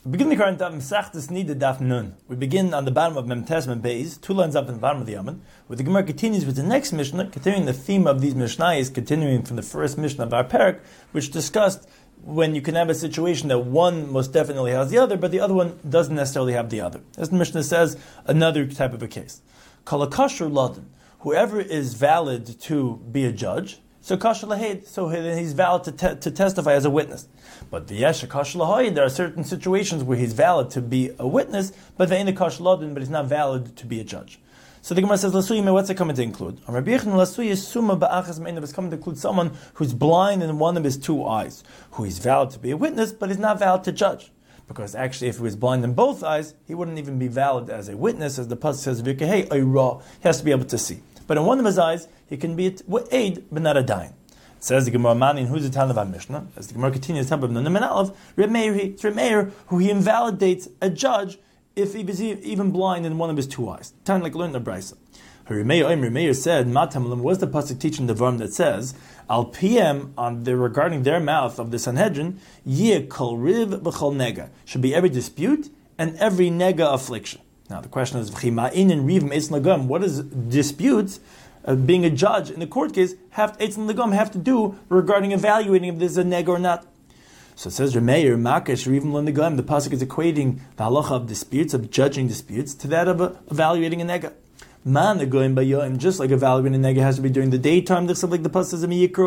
We begin the current Daf Mesachtes Nida Daf Nun. We begin on the bottom of Mem Tes Mem Beis, 2 lines up in the bottom of the Yamud, where the Gemara continues with the next Mishnah, continuing the theme of these Mishnayos, continuing from the first Mishnah of our Parak, which discussed when you can have a situation that one most definitely has the other, but the other one doesn't necessarily have the other. As the Mishnah says, another type of a case. Kala kasher ladin, whoever is valid to be a judge, so kasher lahed, so he's valid to testify as a witness. But the yesha kasher lahed, there are certain situations where he's valid to be a witness, but they in the kasher ladin, but he's not valid to be a judge. So the Gemara says, Lasuyim, what's it coming to include? It's coming to include someone who's blind in one of his two eyes, who is valid to be a witness, but he's not valid to judge. Because actually, if he was blind in both eyes, he wouldn't even be valid as a witness, as the pasuk says, Vikehei Oira, he has to be able to see. But in one of his eyes, he can be aid, but not a dain. It says the Gemara Manin, who's the Tan of our Mishnah? As the Gemara continues, the Tan of Nunim and Aleph, Reb Meir, who he invalidates a judge if he was even blind in one of his two eyes. Tan like learned the Brisa. Reb Meir said, Matam, what's the pasuk teaching the Varm that says, Al PM regarding their mouth of the Sanhedrin, Yeh kol riv b'chol nega, should be every dispute and every nega affliction. Now the question is, what does disputes, being a judge in the court case, have to do regarding evaluating if there's a nega or not? So it says, Remeir, Makash, or even Lundagam, the pasuk is equating the halacha of disputes, of judging disputes, to that of evaluating a nega. Man, the goyim bayom, just like evaluating a nega has to be during the daytime, like the pasuk says,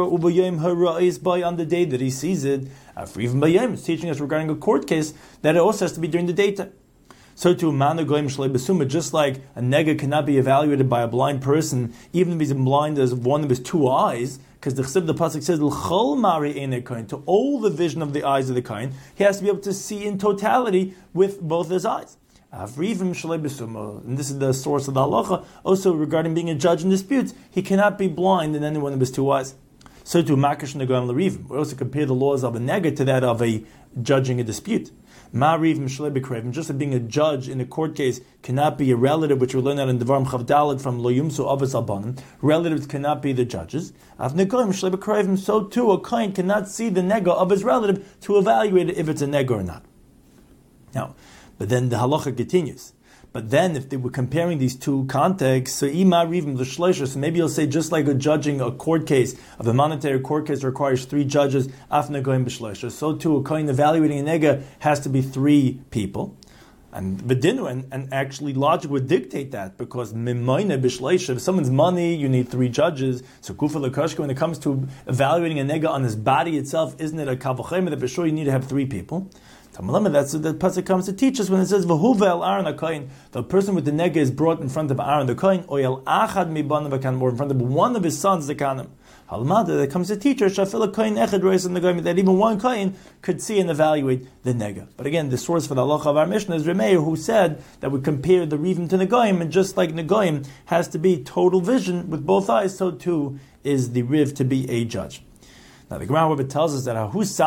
on the day that he sees it. For even bayom, it's teaching us regarding a court case that it also has to be during the daytime. So too, man, the goyim shlei besuma, just like a nega cannot be evaluated by a blind person, even if he's blind as one of his two eyes, because the Chesiv, the pasuk says, "L'chol mari einei kohen," to all the vision of the eyes of the kohen, he has to be able to see in totality with both his eyes. Avrivim shalei besuma, and this is the source of the halacha. Also, regarding being a judge in disputes, he cannot be blind in any one of his two eyes. So too, makash negoim l'rivim. We also compare the laws of a nega to that of a judging a dispute. Ma'rivim shalei b'krevim, just like being a judge in a court case cannot be a relative, which we learn out in Devarim Chav Daled from Lo Yumsu Avos Albanim. Relatives cannot be the judges. Av negoim shalei b'krevim, so too a kohen cannot see the nega of his relative to evaluate if it's a nega or not. Now, but then the halacha continues. But then, if they were comparing these two contexts, so maybe you'll say just like judging a court case of a monetary court case requires 3 judges, so too a kohen evaluating a nega has to be 3 people. And actually logic would dictate that, because if someone's money, you need 3 judges. So kufa lekashka, when it comes to evaluating a nega on his body itself, isn't it a kavachem that for sure you need to have 3 people? That's what the pasuk comes to teach us when it says v'huva el Aaron HaKohen. The person with the nega is brought in front of Aaron the Kohen, or el achad mibanav HaKanim, or in front of one of his sons the Kanim. Halmada, that comes to teach us shafil Kohen echad rois in the Kohen, that even one Kohen could see and evaluate the nega. But again, the source for the halacha of our Mishnah is Remeir, who said that we compare the rivim to negoim, and just like negoim has to be total vision with both eyes, so too is the riv to be a judge. Now the Gemara tells us that there was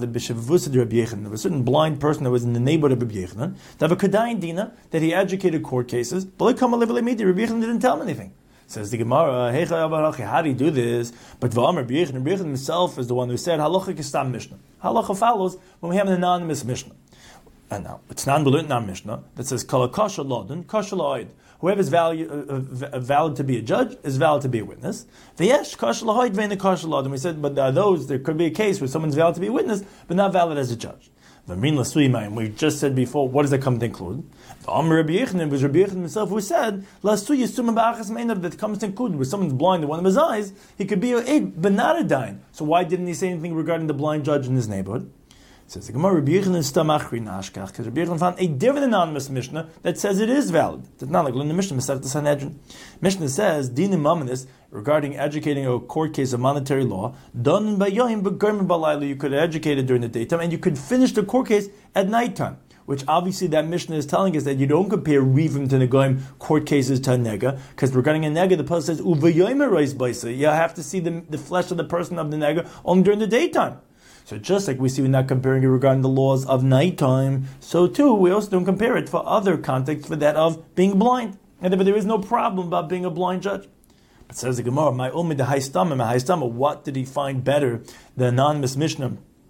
a certain blind person that was in the neighborhood of Rabbi Yechanan, that have a Kedayin Dina, that he educated court cases, but Rabbi Yechanan didn't tell him anything. Says the Gemara, how do you do this? But Rabbi Yechanan himself is the one who said, Halacha Kistam Mishnah. Halacha follows when we have an anonymous Mishnah. And now, it's non-belut in our Mishnah that says, Kala kasha lodin, kasha la'oid. Whoever is valid to be a judge is valid to be a witness. V'yesh kasha la'oid ve'en kasha lodin. We said, but there could be a case where someone's valid to be a witness, but not valid as a judge. V'min l'suymayim, we just said before, what does that come to include? V'am Rabbi Yechanan, it was Rabbi Yechanan himself who said, l'suy yisuma ba'achas me'inav, that comes to include, where someone's blind in one of his eyes, he could be a but not a dain. So why didn't he say anything regarding the blind judge in his neighborhood? Says the Gemara, Rabbi Yechanan stamachri nashkach, because Rabbi Yechanan found a different anonymous Mishnah that says it is valid. It's not like in the Mishnah, Masechet Sanhedrin. Mishnah says, dinim mamanis, regarding educating a court case of monetary law, done by yoyim b'germin balayla, you could educate it during the daytime, and you could finish the court case at nighttime. Which obviously that Mishnah is telling us that you don't compare rivim to negoim court cases to a nega, because regarding a nega, the pasuk says uvayoyim reis baisa. You have to see the flesh of the person of the nega only during the daytime. So just like we see we're not comparing it regarding the laws of nighttime, so too we also don't compare it for other contexts for that of being blind. And there is no problem about being a blind judge. But says the Gemara, my umid the haistama, what did he find better, the anonymous Mishnah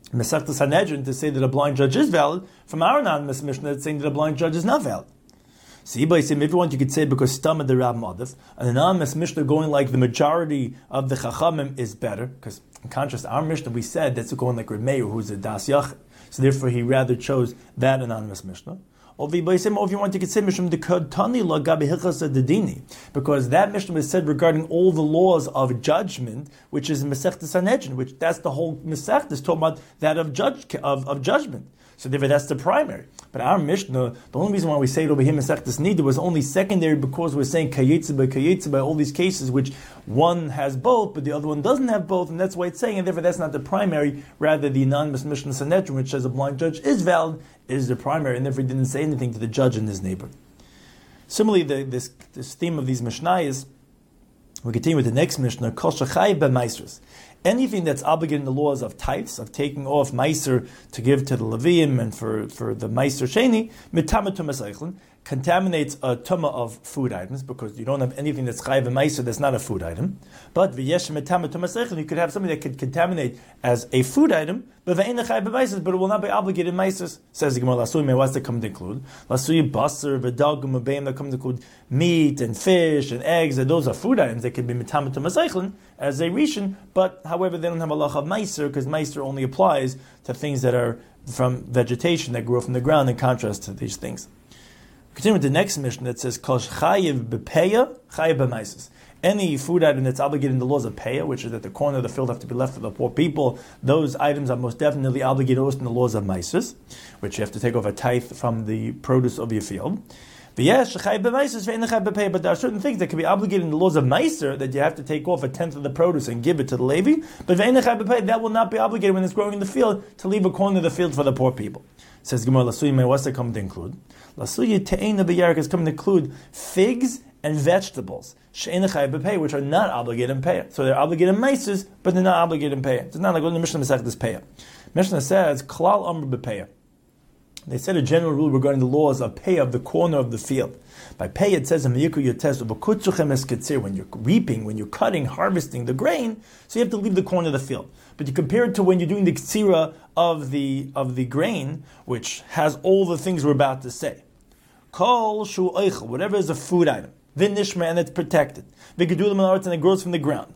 Masechta Sanhedrin to say that a blind judge is valid, from our anonymous Mishnah that's saying that a blind judge is not valid. So if you want, you could say because Stama the Rab Madif, an anonymous Mishnah going like the majority of the Chachamim is better, because in contrast to our Mishnah, we said that's going like Reb Meir, who's a Das Yachid. So therefore he rather chose that anonymous Mishnah. Or if you want, you could say Mishnah Tani La Gabi Hilchas Dedini, because that Mishnah was said regarding all the laws of judgment, which is Masechta Sanhedrin, which that's the whole Masechta is talking about that of judgment. So therefore that's the primary. But our Mishnah, the only reason why we say it over here Masechtas Nida was only secondary because we're saying Kayetze by all these cases which one has both, but the other one doesn't have both, and that's why it's saying, and therefore that's not the primary, rather the anonymous Mishnah Sanhedrin, which says a blind judge is valid, is the primary, and therefore didn't say anything to the judge and his neighbor. Similarly, this theme of these Mishnayos, we continue with the next Mishnah, Kol Shachai B'Maisros. Anything that's obligated in the laws of tithes, of taking off Meiser to give to the Leviim and for the Meiser Sheni, Mitama Tumas Eichlin, contaminates a tumah of food items, because you don't have anything that's chayiv and meiser that's not a food item. But v'yesh mitama tumas eichlin, you could have something that could contaminate as a food item, but v'ein chayiv b'meiser, but it will not be obligated in meisers. Says the Gemara, lasui mewas that come to include lasui basar v'dagum v'beim that come to include meat and fish and eggs, and those are food items that can be mitama tumas eichlin as a rishon. But however, they don't have a lacha of meiser, because meiser only applies to things that are from vegetation that grow from the ground, in contrast to these things. Continue with the next mission that says, Kol chayiv b'peya, chayiv b'maisis. Any food item that's obligated in the laws of peya, which is that the corner of the field have to be left for the poor people, those items are most definitely obligated also in the laws of maisis, which you have to take off a tithe from the produce of your field. But there are certain things that can be obligated in the laws of Meiser, that you have to take off a tenth of the produce and give it to the Levi, but that will not be obligated when it's growing in the field to leave a corner of the field for the poor people. Says Gemara, Lasuyi may what's that come to include? Lasuyi te'ena b'yarik is coming to include figs and vegetables, which are not obligated in payah. So they're obligated in Meisers, but they're not obligated in payah. It's not like when the Mishnah Masech this payah. Mishnah says, Klal Amr b'payah. They said a general rule regarding the laws of pay of the corner of the field. By pay, it says in Meyuku Yotes, when you're reaping, when you're cutting, harvesting the grain, so you have to leave the corner of the field. But you compare it to when you're doing the ktsira of the grain, which has all the things we're about to say. Kol shu eichel, whatever is a food item, v'nishma, and it's protected. V'gedulim and it grows from the ground.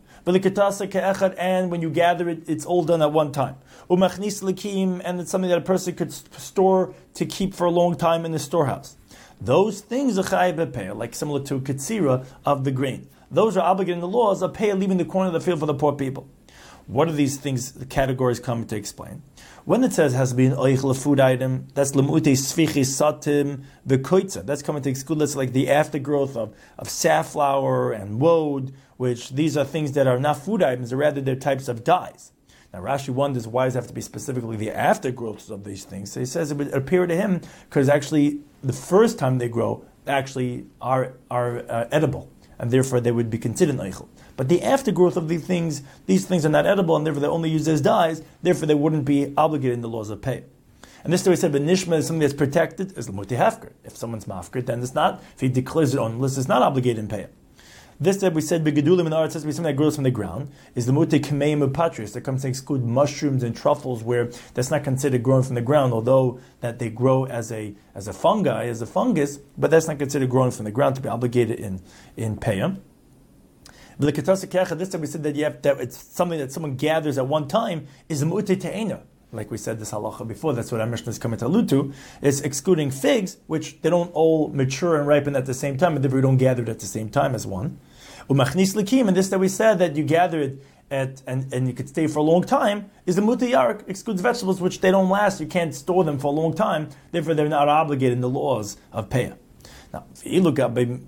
And when you gather it, it's all done at one time. Umachnis likim, and it's something that a person could store to keep for a long time in the storehouse. Those things are chayiv b'peh, like similar to katsira of the grain. Those are obligated in the laws of peh, leaving the corner of the field for the poor people. What are these things, the categories come to explain? When it says it has to be an oichel, a food item, that's lemute sfichi satim v'koitza. That's coming to exclude, that's like the aftergrowth of safflower and woad, which these are things that are not food items, or rather they're types of dyes. Now Rashi wonders why does it have to be specifically the aftergrowths of these things. So he says it would appear to him because actually the first time they grow actually are edible, and therefore they would be considered oichel. But the aftergrowth of these things are not edible, and therefore they're only used as dyes, therefore they wouldn't be obligated in the laws of pay. And this story said, but nishma is something that's protected, is l'muti hafker. If someone's mafker, then it's not. If he declares it on the list, it's not obligated in pay. This that we said, begedulim in art, says to be something that grows from the ground, is the muti kameim upatrius, that comes to exclude mushrooms and truffles, where that's not considered growing from the ground, although that they grow as a fungi, as a fungus, but that's not considered growing from the ground to be obligated in payah. This time we said that it's something that someone gathers at one time is a mu'te te'ena. Like we said this halacha before, that's what our Mishnah is coming to allude to, is excluding figs, which they don't all mature and ripen at the same time, and therefore we don't gather it at the same time as one. Umachnis likim, and this that we said that you gather it and you could stay for a long time, is the mu'te yarik, excludes vegetables which they don't last, you can't store them for a long time, therefore they're not obligated in the laws of payah. Now, however, in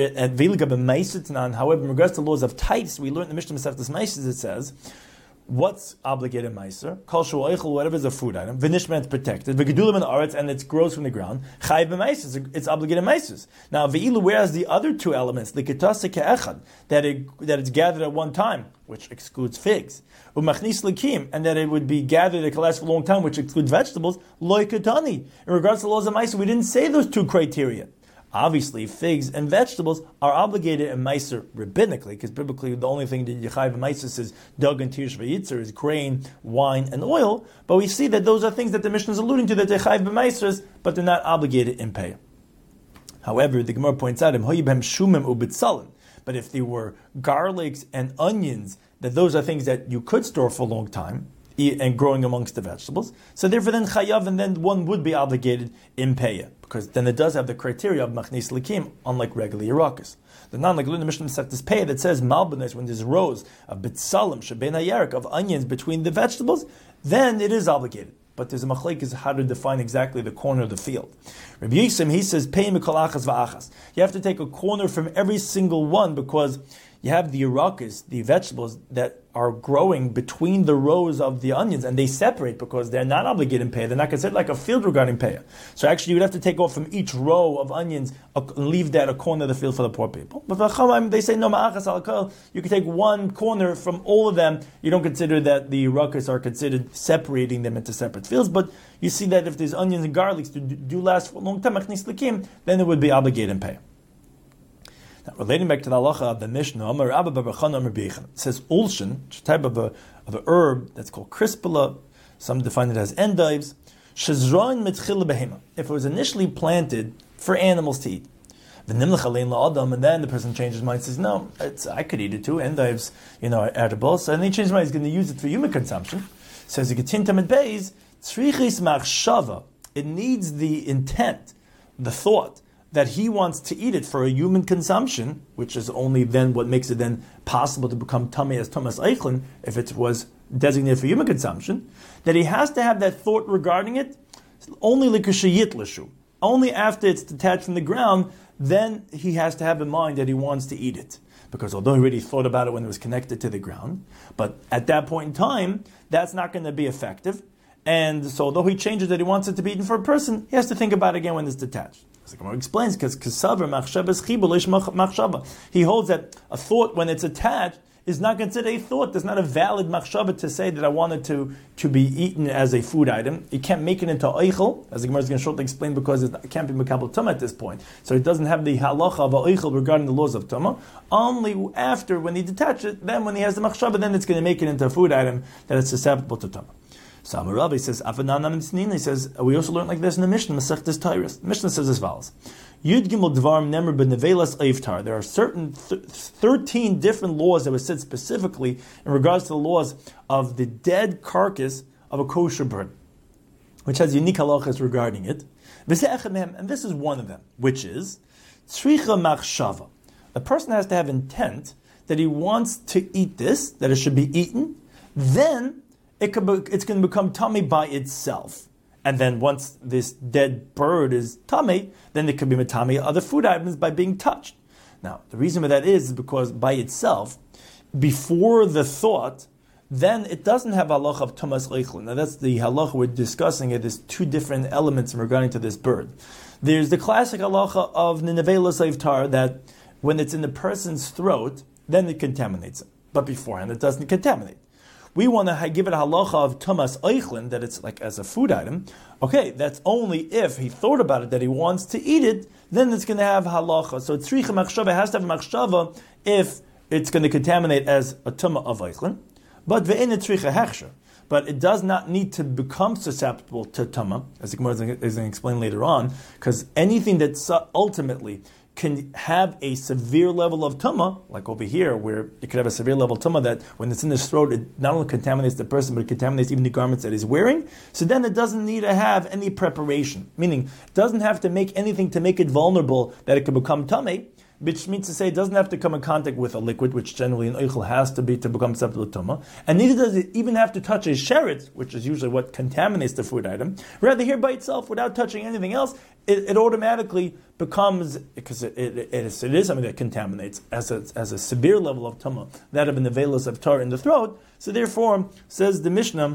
regards to laws of types, we learned in the Mishnah Masechtas Meises, it says, what's obligated meiser? Kol shu oichel, whatever is a food item, v'nishma, it's protected, v'gedulim in aretz, and it grows from the ground, chayiv b'meiser, it's obligated meisers. Now, v'ilu, whereas the other two elements, l'kitase ke'echad, that it's gathered at one time, which excludes figs, u'machnis likim, and that it would be gathered, it can last for a long time, which excludes vegetables, loy ketani. In regards to laws of meiser, we didn't say those two criteria. Obviously, figs and vegetables are obligated in Meiser rabbinically, because biblically the only thing that you chayiv in Meiser is dog and tirish v'yitzer, is grain, wine, and oil. But we see that those are things that the Mishnah is alluding to, that they chayiv in Meiser, but they're not obligated in pay. However, the Gemara points out, but if they were garlics and onions, that those are things that you could store for a long time, and growing amongst the vegetables. So therefore then chayav, and then one would be obligated in payah, because then it does have the criteria of machnis likim, unlike regular yerakas. The non-like the Mishnah Masechtas payah that says malbanes, when there's rows of bitzalim shebein hayarik, of onions between the vegetables, then it is obligated. But there's a machlek is how to define exactly the corner of the field. Rabbi Yisrael, he says pay mikol achas va'achas. You have to take a corner from every single one, because you have the yerakas, the vegetables that are growing between the rows of the onions, and they separate because they're not obligated in payah. They're not considered like a field regarding payah. So actually, you'd have to take off from each row of onions and leave that a corner of the field for the poor people. But they say no ma'achas alakal. You can take one corner from all of them. You don't consider that the yerakas are considered separating them into separate fields. But you see that if there's onions and garlics do last for a long time, then it would be obligated in payah. Now, relating back to the halacha of the Mishnah, it says ulshin, a type of a herb that's called crispula. Some define it as endives. If it was initially planted for animals to eat, and then the person changes his mind and says, no, I could eat it too. Endives, are edible. So then he changed his mind. He's going to use it for human consumption. Says it needs the intent, the thought, that he wants to eat it for a human consumption, which is only then what makes it then possible to become tummy as Thomas Eichlin, if it was designated for human consumption, that he has to have that thought regarding it only l'kushayit l'shu. Only after it's detached from the ground, then he has to have in mind that he wants to eat it. Because although he already thought about it when it was connected to the ground, but at that point in time, that's not going to be effective. And so although he changes that he wants it to be eaten for a person, he has to think about it again when it's detached. The Gemara explains, because he holds that a thought, when it's attached, is not considered a thought. There's not a valid machshava to say that I want it to be eaten as a food item. You can't make it into eichel, as the Gemara is going to shortly explain, because it can't be mekabel tumah at this point. So it doesn't have the halacha of eichel regarding the laws of tumah. Only after, when he detaches it, then when he has the machshava, then it's going to make it into a food item that is susceptible to tumah. So Amarav, he says, he says, we also learned like this in the Mishnah, Masechtas Tyrus. The Mishnah says as follows: Yud Gimel Dvarim Nemer B'Nevelas Eivtar. There are certain 13 different laws that were said specifically in regards to the laws of the dead carcass of a kosher bird, which has unique halachas regarding it. And this is one of them, which is Tzricha Machshava. The person has to have intent that he wants to eat this, that it should be eaten, then it's going to become tummy by itself. And then once this dead bird is tummy, then it could be matami other food items by being touched. Now, the reason for that is because by itself, before the thought, then it doesn't have halacha of tumas leichlin. Now that's the halacha we're discussing. There's two different elements regarding to this bird. There's the classic halacha of ninevela seivtar, that when it's in the person's throat, then it contaminates it. But beforehand, it doesn't contaminate. We want to give it a halacha of tumas eichlin, that it's like as a food item. Okay, that's only if he thought about it, that he wants to eat it, then it's going to have halacha. So tzricha machshava has to have a machshava if it's going to contaminate as a tumah of eichlin. But ve'en tzricha hechsher. But it does not need to become susceptible to tumah, as the Gemara is going to explain later on, because anything that ultimately can have a severe level of tumah, like over here, where it could have a severe level of tumah that when it's in his throat, it not only contaminates the person, but it contaminates even the garments that he's wearing. So then it doesn't need to have any preparation, meaning it doesn't have to make anything to make it vulnerable that it could become tummy, which means to say it doesn't have to come in contact with a liquid, which generally an eichel has to be to become susceptible to tumah, and neither does it even have to touch a sheretz, which is usually what contaminates the food item. Rather, here by itself, without touching anything else, it automatically becomes, because it is something that contaminates as a severe level of tumah, that of an nevelas of tar in the throat. So therefore, says the Mishnah,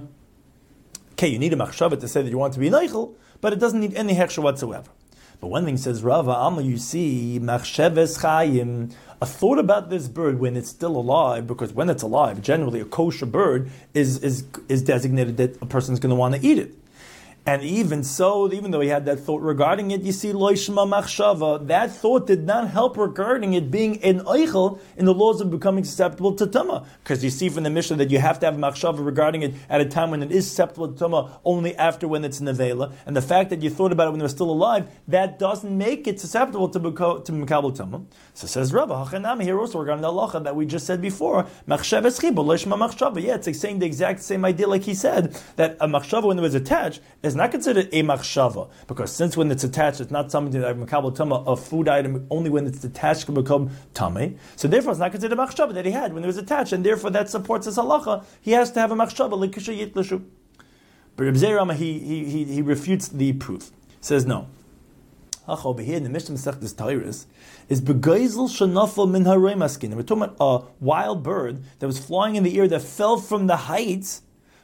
okay, you need a machshava to say that you want to be an eichel, but it doesn't need any hechsher whatsoever. But one thing says Rava Amma, you see, machsheves chayim, a thought about this bird when it's still alive, because when it's alive, generally a kosher bird is designated that a person is going to want to eat it. And even so, even though he had that thought regarding it, you see, loishma machshava, that thought did not help regarding it being an eichel in the laws of becoming susceptible to tumah. Because you see from the Mishnah that you have to have machshava regarding it at a time when it is susceptible to tumah, only after when it's nevela. And the fact that you thought about it when it was still alive, that doesn't make it susceptible to mekabel tumah. So says Rabba, hachanami here also regarding the halacha that we just said before, machshav eschiba, loishma machshava. Yeah, it's like saying the exact same idea like he said, that a machshava when it was attached is not considered a machshava, because since when it's attached, it's not something that makabel tama, a food item, only when it's attached can become tame. So therefore, it's not considered a machshava that he had when it was attached, and therefore that supports his halacha. He has to have a machshava l'kisha yitlashu. But Reb Zera Rama, he refutes the proof. Says no. Over here in the Mishnah Masechtas Tairis is begeizel shenafel min harei maskin. We're talking about a wild bird that was flying in the air that fell from the heights.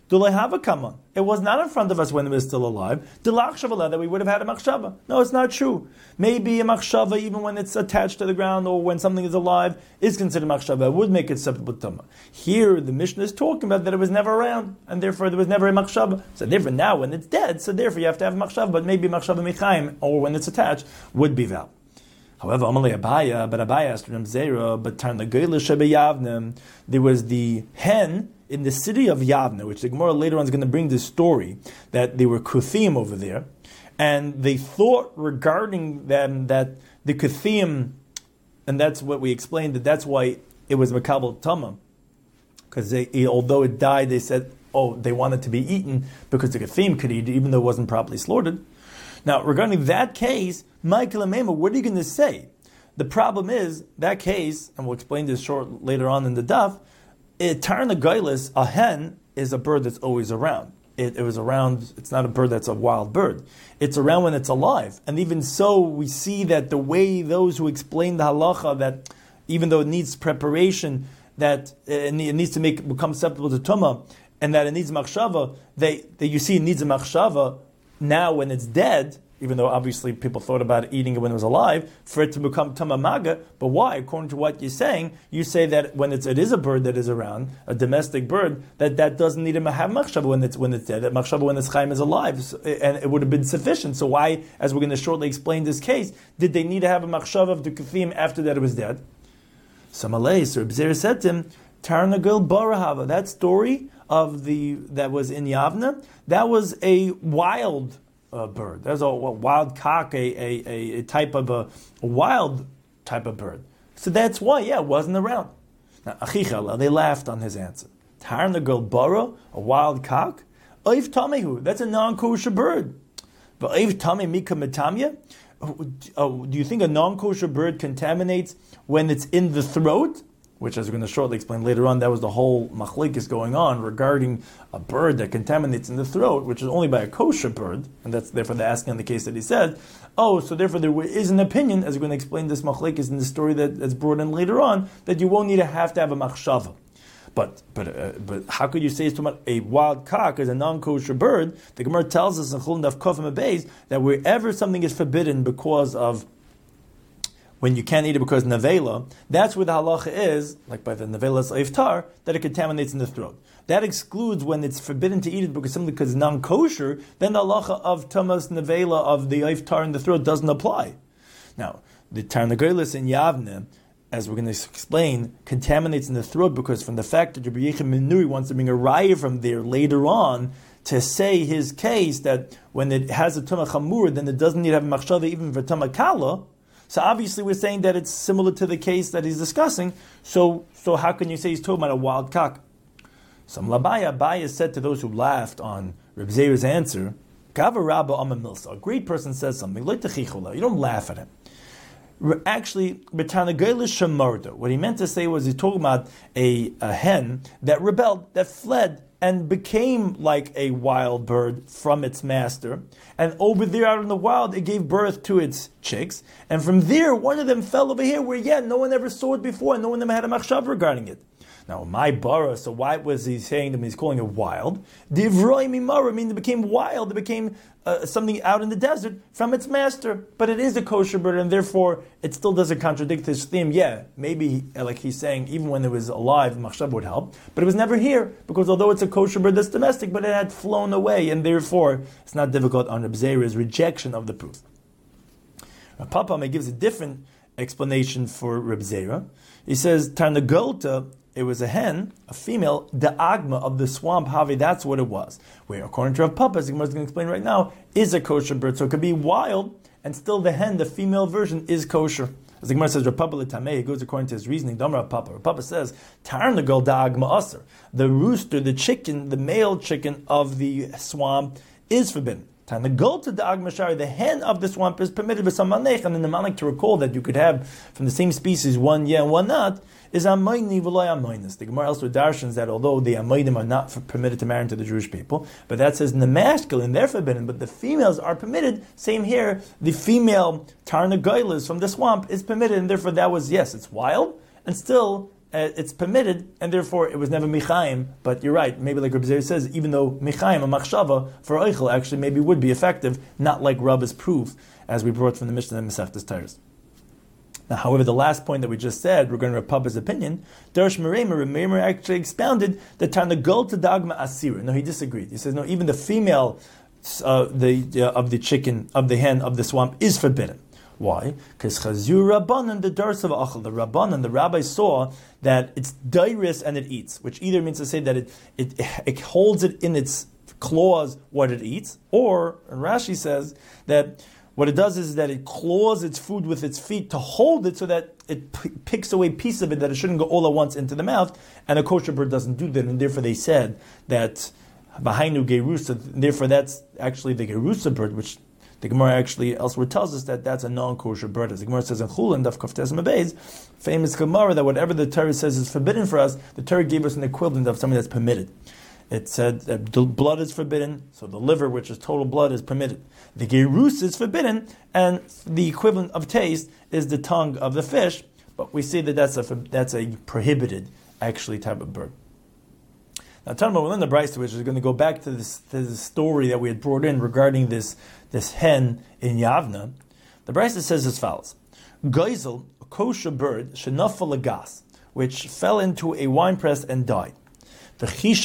It was not in front of us when it was still alive. That we would have had a machshava. No, it's not true. Maybe a machshava, even when it's attached to the ground or when something is alive, is considered machshava. It would make it susceptible to tumah. Here, the Mishnah is talking about that it was never around, and therefore there was never a machshava. So therefore now when it's dead, so therefore you have to have a machshava, but maybe machshava mechaim, or when it's attached, would be valid. However, Amalei Abaya, but Abaya asked Reb Zera, but Tarna Geila Shebe Yavne, there was the hen in the city of Yavne, which the Gemara later on is going to bring this story, that they were Kuthim over there, and they thought regarding them that the Kuthim, and that's what we explained, that's why it was Makabel Tama, because although it died, they said, they wanted to be eaten, because the Kuthim could eat it, even though it wasn't properly slaughtered. Now, regarding that case, Michael and Mema, what are you going to say? The problem is, that case, and we'll explain this short later on in the daf, Tarna Gailis, a hen, is a bird that's always around. It was around, it's not a bird that's a wild bird. It's around when it's alive. And even so, we see that the way those who explain the halacha, that even though it needs preparation, that it needs to become susceptible to tumah, and that it needs machshava, you see it needs a machshava now when it's dead, even though obviously people thought about eating it when it was alive, for it to become tamamaga. But why? According to what you're saying, you say that when it is a bird that is around, a domestic bird, that doesn't need to have machshava when it's dead. That machshava when the chaim is alive, and it would have been sufficient. So why, as we're going to shortly explain this case, did they need to have a machshava of the kathim after that it was dead? So Reb Zera said to him, Tarnagil Barahava, that story that was in Yavna, that was a wild bird. There's a wild cock, a type of a wild type of bird. So that's why, it wasn't around. Now, Achichala, they laughed on his answer. Tarnagil bara, a wild cock, Oiv Tamehu, that's a non-kosher bird. But Oiv Tame Mika Metamya, do you think a non-kosher bird contaminates when it's in the throat? Which, as we're going to shortly explain later on, that was the whole machlekes going on regarding a bird that contaminates in the throat, which is only by a kosher bird, and that's therefore the asking on the case that he said. So therefore there is an opinion, as we're going to explain this machlekes in the story that's brought in later on, that you won't need to have a machshava. But how could you say it's talking about a wild cock as a non-kosher bird? The Gemara tells us in Chulun Daf Kofim Abayz that wherever something is forbidden because of when you can't eat it because nevela, that's where the halacha is, like by the nevelas iftar, that it contaminates in the throat. That excludes when it's forbidden to eat it because it's non-kosher, then the halacha of tamas nevela of the iftar in the throat doesn't apply. Now, the tarnagelis in Yavne, as we're going to explain, contaminates in the throat because from the fact that Rabbi Yechim Minuri wants to bring a raya from there later on to say his case that when it has a tumah chamur, then it doesn't need to have a machshava even for tumah kala. So obviously we're saying that it's similar to the case that he's discussing. So how can you say he's talking about a wild cock? So Abaya said to those who laughed on Reb Zera's answer, Gava Rabba Amar Milsa, a great person says something, you don't laugh at him. Actually, what he meant to say was he's talking about a hen that rebelled, that fled, and became like a wild bird from its master. And over there out in the wild, it gave birth to its chicks. And from there, one of them fell over here where, no one ever saw it before, and no one ever had a machshav regarding it. Now, my bara, so why was he saying that he's calling it wild? Divroi mimara, meaning it became wild, it became something out in the desert from its master. But it is a kosher bird, and therefore it still doesn't contradict his theme. Yeah, maybe, like he's saying, even when it was alive, machshava would help. But it was never here, because although it's a kosher bird that's domestic, but it had flown away, and therefore it's not difficult on Reb Zera's rejection of the proof. Rav Papa gives a different explanation for Reb Zera. He says, Tarnagolta, it was a hen, a female, the agma of the swamp, Havi, that's what it was. Where, according to Rav Papa, as Gemara is going to explain right now, is a kosher bird. So it could be wild, and still the hen, the female version, is kosher. As the Gemara says, Rav Papa l'tamei, it goes according to his reasoning. Dam Rav Papa. Rav Papa says, Tarnagol da agma aser. The rooster, the chicken, the male chicken of the swamp is forbidden. Time to go to the agmashari, the hen of the swamp is permitted with some manech, and in the manech to recall that you could have from the same species one yeah and one not, is amayni v'loy amaynis. The Gemara also darshans that although the amaynim are not permitted to marry into the Jewish people, but that says in the masculine they're forbidden, but the females are permitted. Same here, the female tarnagoylas from the swamp is permitted, and therefore that was, yes, it's wild, and still it's permitted, and therefore it was never Michaim. But you're right, maybe like Reb Zera says, even though Michaim, a machshava, for Eichel actually maybe would be effective, not like Rabba's proof, as we brought from the Mishnah and Masechtas Teiros. Now, however, the last point that we just said, regarding Rav Papa's opinion, Dersh Meremer actually expounded that Tarnagol to Dagma Asira. No, he disagreed. He says, no, even the female of the chicken, of the hen, of the swamp is forbidden. Why? Because Chazur Rabbanan, the Dars of Achel, the Rabbanan, the rabbi saw that it's dairis and it eats, which either means to say that it holds it in its claws what it eats, or Rashi says that what it does is that it claws its food with its feet to hold it so that it picks away piece of it that it shouldn't go all at once into the mouth, and a kosher bird doesn't do that, and therefore they said that Bahainu Gerusa, therefore that's actually the Gerusa bird, which the Gemara actually elsewhere tells us that that's a non-kosher bird. As the Gemara says in Chulin, Daf Kaftes Mabez, famous Gemara, that whatever the Torah says is forbidden for us, the Torah gave us an equivalent of something that's permitted. It said that the blood is forbidden, so the liver, which is total blood, is permitted. The gerus is forbidden, and the equivalent of taste is the tongue of the fish, but we see that that's a prohibited, actually, type of bird. Now, Talmud will end the Brisa, which is going to go back to this story that we had brought in regarding this hen in Yavna. The Brisa says as follows: Geisel, a kosher bird, shenafal agas, which fell into a winepress and died. The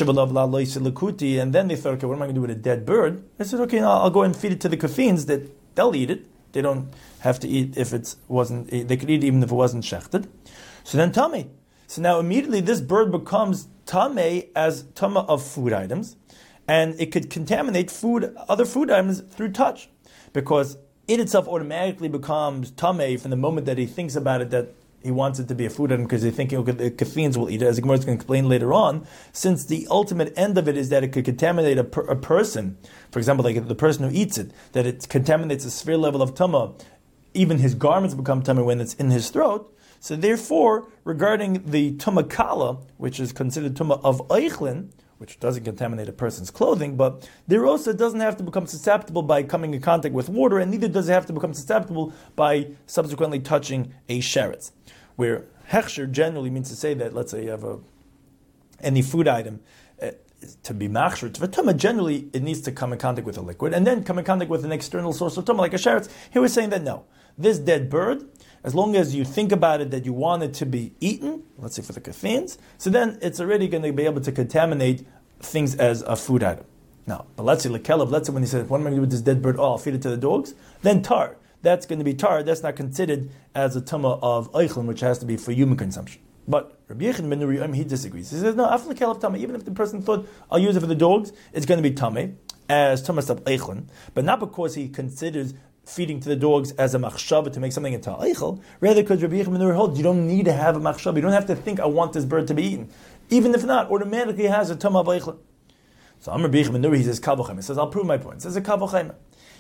chishav and then they thought, okay, what am I going to do with a dead bird? They said, okay, I'll go and feed it to the kafins, that they'll eat it. They don't have to eat if it wasn't. They could eat even if it wasn't shechted. So then tamei. So now immediately this bird becomes tamei as tama of food items, and it could contaminate other food items through touch, because it itself automatically becomes tamei from the moment that he thinks about it, that he wants it to be a food item because he's thinking, okay, the Kathins will eat it. As the Gemara is going to explain later on, since the ultimate end of it is that it could contaminate a person, for example, like the person who eats it, that it contaminates a sphere level of tama, even his garments become tama when it's in his throat. So therefore, regarding the tuma kala, which is considered tuma of eichlin, which doesn't contaminate a person's clothing, but there also doesn't have to become susceptible by coming in contact with water, and neither does it have to become susceptible by subsequently touching a sheretz. Where hechsher generally means to say that, let's say you have any food item, to be machsher, to tuma, generally it needs to come in contact with a liquid, and then come in contact with an external source of tuma, like a sheretz. Here we're saying that no, this dead bird, as long as you think about it that you want it to be eaten, let's say for the kathins, so then it's already going to be able to contaminate things as a food item. Now, but let's say lekelev, let's say when he said, what am I going to do with this dead bird? Oh, I'll feed it to the dogs. Then tar. That's going to be tar. That's not considered as a tumah of eichlin, which has to be for human consumption. But Rabbi Yechon ben Nuri, he disagrees. He says, no, after the lekelev tameh, even if the person thought, I'll use it for the dogs, it's going to be tameh, as tumah of eichlin, but not because he considers feeding to the dogs as a machshava to make something into eichel, rather because Rabbi Yechon ben Nuri holds you don't need to have a machshava. You don't have to think, I want this bird to be eaten. Even if not, automatically has a tumah of eichel. So Amar Rabbi Yechon ben Nuri, he says, kavochem. He says, I'll prove my point. He says, a kavochem.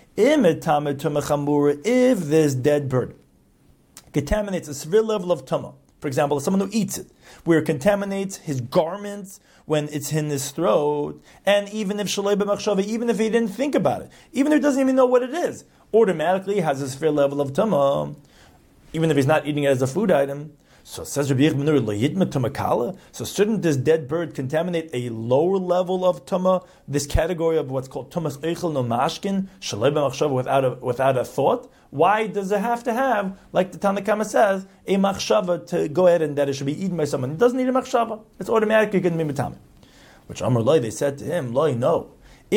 If this dead bird contaminates a severe level of tumah, for example, someone who eats it, where it contaminates his garments when it's in his throat, and even if shalei b'machshava, even if he didn't think about it, even if he doesn't even know what it is, automatically has a severe level of tumah, even if he's not eating it as a food item. So says Rabbi Yechim ben Nuri, lo yitma tuma kala. So shouldn't this dead bird contaminate a lower level of tuma? This category of what's called tumas eichel no mashkin, shalei b'machshava without a thought. Why does it have to have, like the Tanna Kama says, a machshava to go ahead and that it should be eaten by someone? It doesn't need a machshava. It's automatically going to be mitame. Which Amar Loi, they said to him, Loi, no.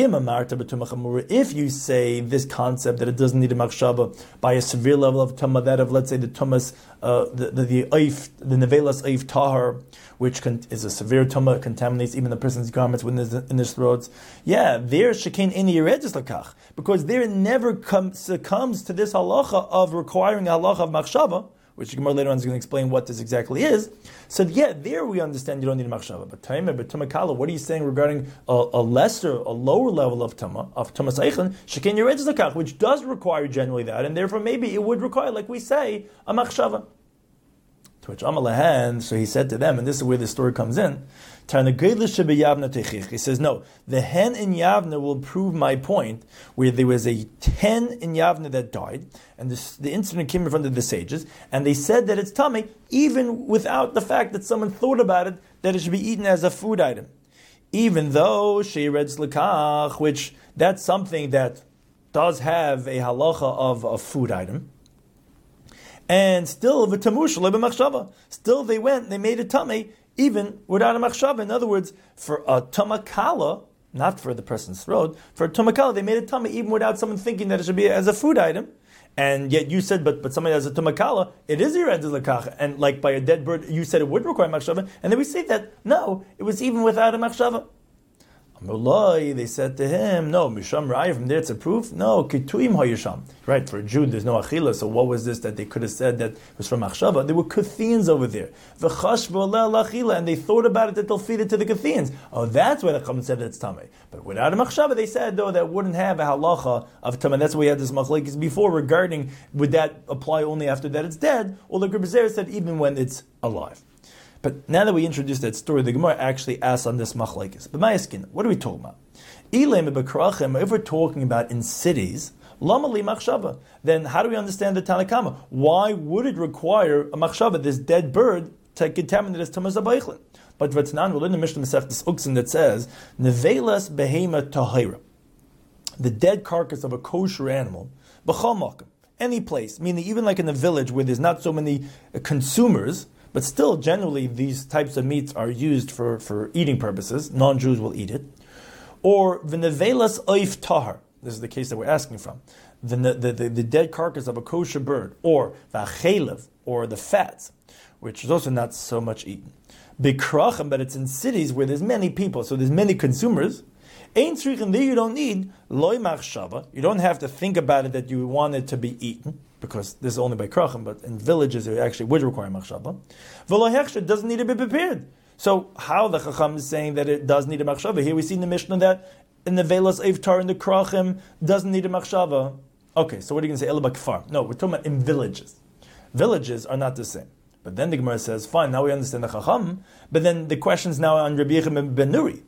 If you say this concept that it doesn't need a machshava by a severe level of tumah, that of, let's say, the tumas, the nevelas eif tahar, which is a severe tumah, contaminates even the person's garments in his throats. Yeah, there shekain any yeredus lakach, because there never succumbs to this halacha of requiring a halacha of machshava, which Gemara later on is going to explain what this exactly is. So yeah, there we understand you don't need a machshava. But Tumah Kala, what are you saying regarding a lower level of Tumah Seichen, Shekin Yeredus Lakach, which does require generally that, and therefore maybe it would require, like we say, a machshava. To which Amalahan, so he said to them, and this is where the story comes in, he says, no, the hen in Yavna will prove my point, where there was a hen in Yavna that died, and the incident came in front of the sages, and they said that it's tummy, even without the fact that someone thought about it, that it should be eaten as a food item. Even though Sheireds Lekach, which that's something that does have a halacha of a food item, and still still they made a tummy even without a machshava. In other words, for a tumakala, not for the person's throat, for a tumakala, they made a tummy even without someone thinking that it should be as a food item. And yet you said, but somebody has a tumakala, it is yeredus lakach, and like by a dead bird, you said it would require machshava, and then we see that no, it was even without a machshava. They said to him, no, Misham Raya, from there it's a proof? No, Kituim Hayisham. Right, for a Jew there's no Achila, so what was this that they could have said that was from Achshava? There were Kuthins over there. And they thought about it that they'll feed it to the Kuthins. Oh, that's why the Chacham said it's Tameh. But without a Machshava, they said, though, that wouldn't have a halacha of Tameh. That's why we had this Machlekes before regarding, would that apply only after that it's dead? Or the Gerbezer said even when it's alive. But now that we introduced that story, the Gemara actually asks on this machlekes. But Ma'askin, what are we talking about? If we're talking about in cities, lamali machshava, then how do we understand the Tanna Kama? Why would it require a machshava, this dead bird, to contaminate as tumas abaychlin? But Vatnan, we're in the Mishnah Masechtas Uktzin that says, nevelas behema tahira, the dead carcass of a kosher animal, b'chol makom, any place, meaning even like in a village where there's not so many consumers, but still, generally, these types of meats are used for eating purposes. Non-Jews will eat it. Or v'nevelas oif tahar. This is the case that we're asking from. The dead carcass of a kosher bird. Or v'achelev, or the fats, which is also not so much eaten. Bikrachim, but it's in cities where there's many people, so there's many consumers. Ein tzrichen, there you don't need loy machshava. You don't have to think about it that you want it to be eaten, because this is only by krachim, but in villages it actually would require machshava. V'lo hechsher, doesn't need to be prepared. So how the Chacham is saying that it does need a machshava? Here we see in the Mishnah that in the velas eivtar, in the krachim, doesn't need a machshava. Okay, so what are you going to say? Ela b'kfar. No, we're talking about in villages. Villages are not the same. But then the Gemara says, fine, now we understand the Chacham, but then the question's now on Rabbi Yechim ben Nuri.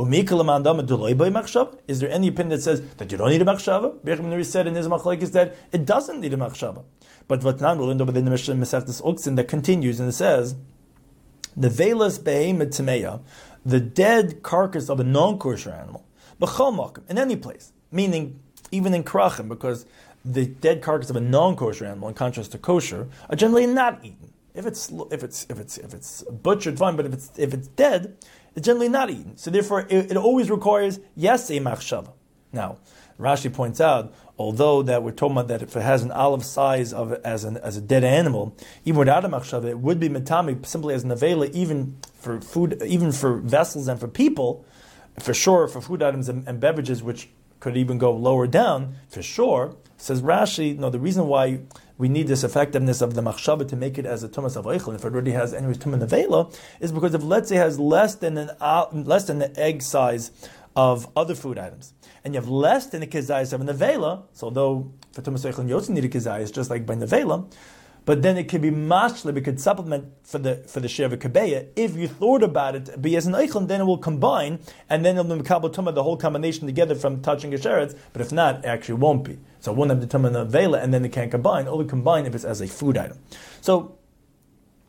Is there any opinion that says that you don't need a machshava? Rabbi Yechim ben Nuri said in his machlekes that it doesn't need a machshava. But Vatnan will end up within the Mishnah Masechtas Uktzin that continues and it says, the velas behemet tameya, the dead carcass of a non-kosher animal, b'chol makom, in any place, meaning even in krachim, because the dead carcass of a non-kosher animal, in contrast to kosher, are generally not eaten. If it's butchered, fine, but if it's dead, it's generally not eaten. So therefore, it always requires yes a machshava. Now, Rashi points out, although that we're talking about that if it has an olive size of as a dead animal, even without a machshava, it would be metami simply as nevela, even for food, even for vessels and for people, for sure for food items and beverages, which could even go lower down, for sure. Says Rashi, no, the reason why we need this effectiveness of the machshava to make it as a tumas of eichel, if it already has anyways tumas nevela, is because if let's say it has less than the egg size of other food items, and you have less than the kizayis of a nevela, so though for tumas eichel you also need a kizayis, just like by nevela, but then it could be mashle, we could supplement for the share of a kabeya. If you thought about it, be as an eichel, then it will combine, and then it'll be mekabel tumah, the whole combination together from touching a sheretz. But if not, it actually won't be. So it won't have the tumah and the vela, and then it can't combine. Only combine if it's as a food item. So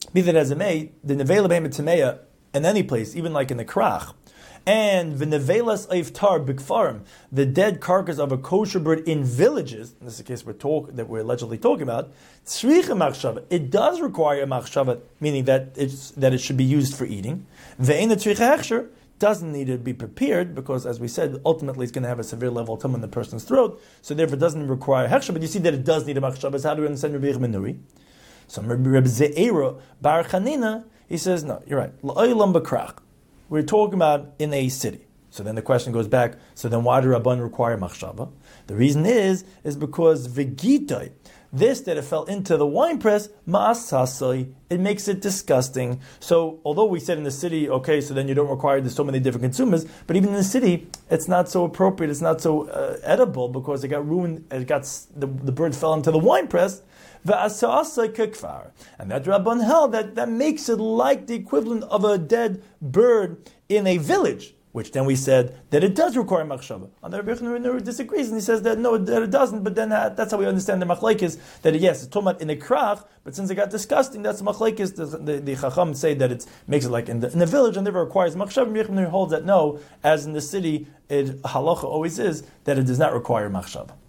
Be that as it may, the nevela behemoth tameya in any place, even like in the krach, and the nevelas eiftar b'kfarim, the dead carcass of a kosher bird in villages. In this is the case we're allegedly talking about. Tzricha machshava. It does require a machshava, meaning that it should be used for eating. Ve'ena tzricha hechsher. Doesn't need to be prepared because, as we said, ultimately it's going to have a severe level of tum in the person's throat. So therefore, it doesn't require hechsher. But you see that it does need a machshava. How do we understand Rabbi Menuri? So Rabbi Ze'era Bar Chanina, he says, no, you're right. La'olam b'krach. We're talking about in a city. So then the question goes back, so then why do Rabban require machshava? The reason is because v'gitoi, this that it fell into the wine press, ma'asasoi, it makes it disgusting. So although we said in the city, okay, so then you don't require there's so many different consumers, but even in the city, it's not so appropriate, it's not so edible because it got ruined, the bird fell into the wine press. And that Rabban held that makes it like the equivalent of a dead bird in a village, which then we said that it does require machshava. And the Rabbi Chanina disagrees, and he says that no, that it doesn't. But then that's how we understand the machlekes, that yes, it's talking about in a krach, but since it got disgusting, that's machlekes. The chacham say that it makes it like in the village and never requires machshava. Rabbi Chanina holds that no, as in the city, halacha always is that it does not require machshava.